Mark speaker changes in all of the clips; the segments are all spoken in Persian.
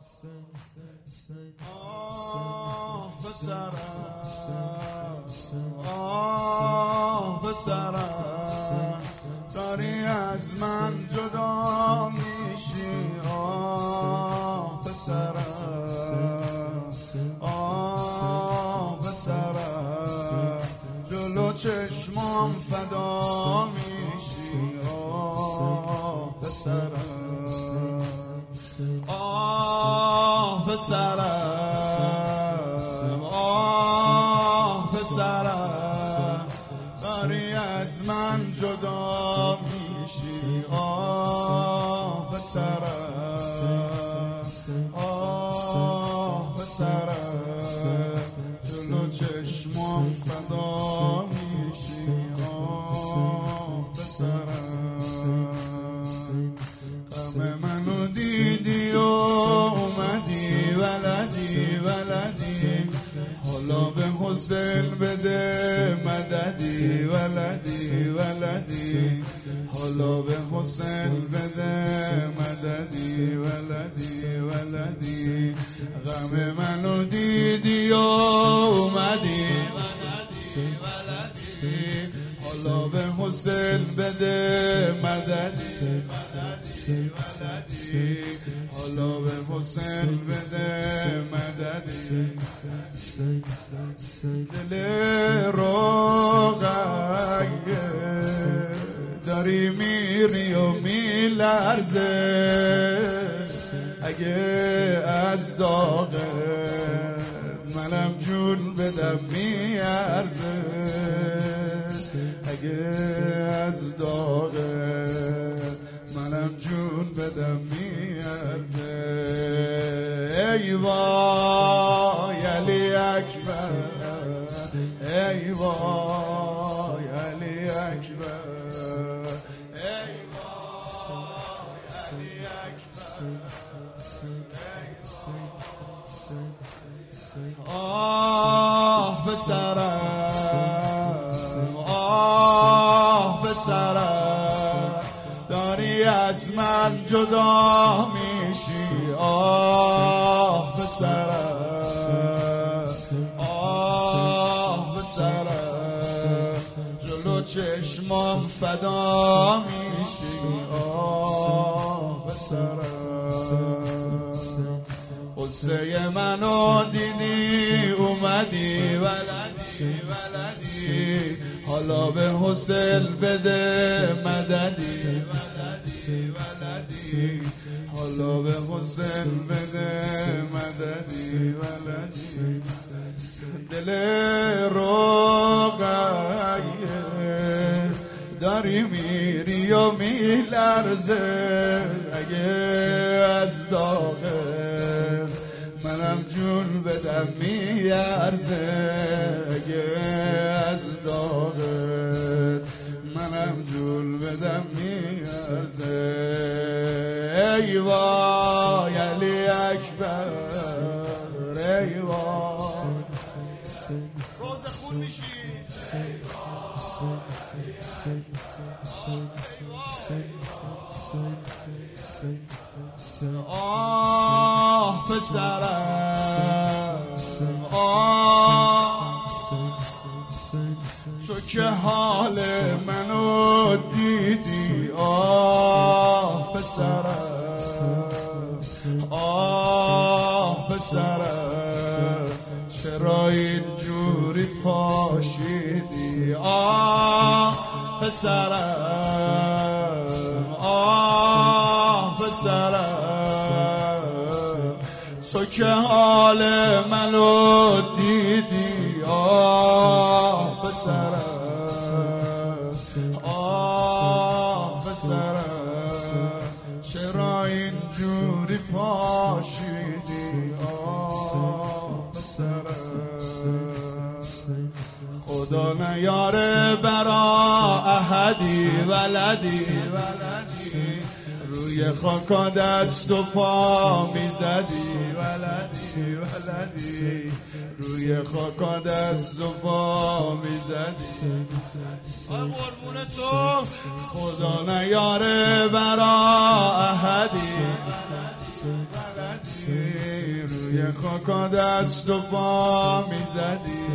Speaker 1: آه بسرم، آه بسرم، داری از من جدا میشی. آه بسرم، آه بسرم، جلو چشمام فدا میشی. آه بسرم، آه بسرم، آه بسرم، داری از من جدا میشی. آه بسرم، آه بسرم، جلو چشمام فدا میشی. آه بسرم، غم منو دیدی و اومدی ولدی ولدی، حالا به حسین بده مددی ولدی ولدی، حالا به حسین بده مددی ولدی ولدی، غم منو دیدی و اومدی ولدی ولدی، حالا به حسین بده مددی مددی ولدی، حالا به حسین بده مددی. دل روغنیه داری میری و میلرزه، اگه از داغه منم جون بدم میارزه، اگه از داغه منم جون بدم میارزه. ای وای علی اکبر، ای وای علی اکبر، ای وای علی اکبر. آه بسرم، آه بسرم، داری از من جدا میشی. آه بسرم، آه بسرم، جلو چشمام فدا میشی. آه بسرم، قصه منو دیدی اومدی ولدی ولدی، حالا به حسین بده مددی ولدی ولدی، حالا به حسین بده مددی ولدی. دل روغنیه داری میری و میلرزه، اگه از داغه منم جون بدم میارزه، اگه از داغه منم جون بدم میارزه. ای وای علی اکبر، ای وای روز خون میشی. آه پسرم، آه تو که حال منو دیدی. آه پسرم، آه پسرم، چرا اینجوری پاشیدی. آه پسرم، آه پسرم، تو که حال منو دیدی. آه پسرم، آه پسرم، چرا اینجوری پاشیدی. آه پسرم، خدا نیاره برا احدی ولدی ولدی، روی روی خاکا دست و پا میزدی ولدی ولدی، روی خاکا دست و پا میزدی. قربون تو خدا نیاره برا احدی، روی خاکا دست و پا میزدی،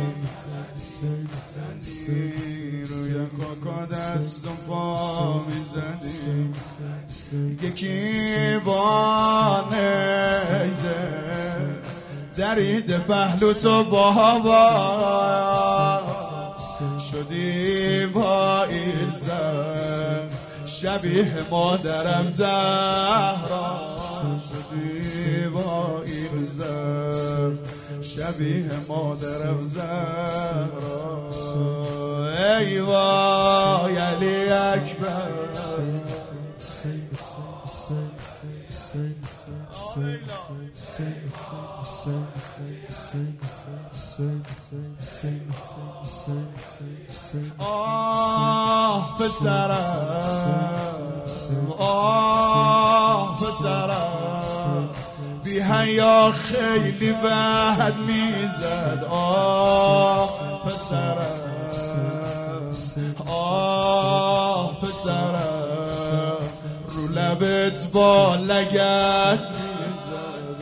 Speaker 1: روی خاکا دست و پا میزدی. یکی با نیزه درید پهلو تو با هوا، شدی با ایلزم شبیه مادرم زهرا، شدی با ایلزم شبیه مادرم زهرا. ای وای علی اکبر، آه پسرم آه پسرم، بی حیا خیلی بد میزد. آه پسرم آه پسرم، رو لبت با لگد میزد.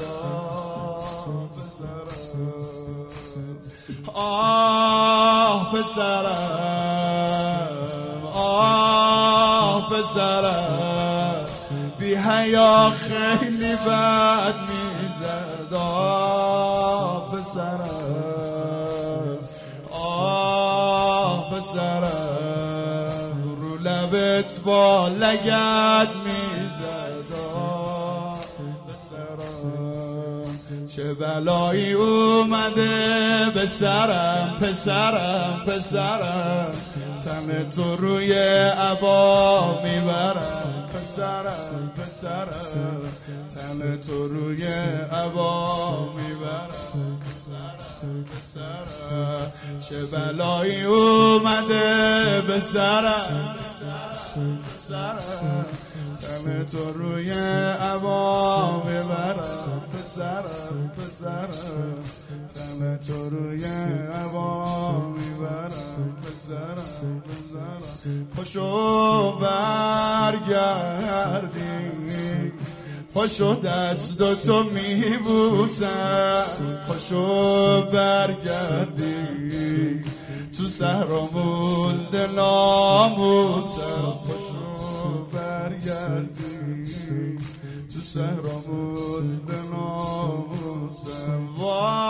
Speaker 1: آه پسرم آه پسرم، بی حیا خیلی بد میزد. آه پسرم آه پسرم، رو لبت با لگد میزد. آه پسرم چه بلایی اومده به سرم، پسرم پسرم، تن تو روی عبا میبرم. پسرم پسرم، تن تو روی عبا میبرم. پسرم چه بلایی اومده به سرم، پسرم تن تو روی عبا میبرم. پسرم پسرم، تن تو روی عبا میبرم. پسرم پسرم پاشو برگردی، پاشو دست تو میبوسم، پاشو برگردی، تو صحرا مونده ناموسم. پاشو برگردی، تو صحرا مونده ناموسم.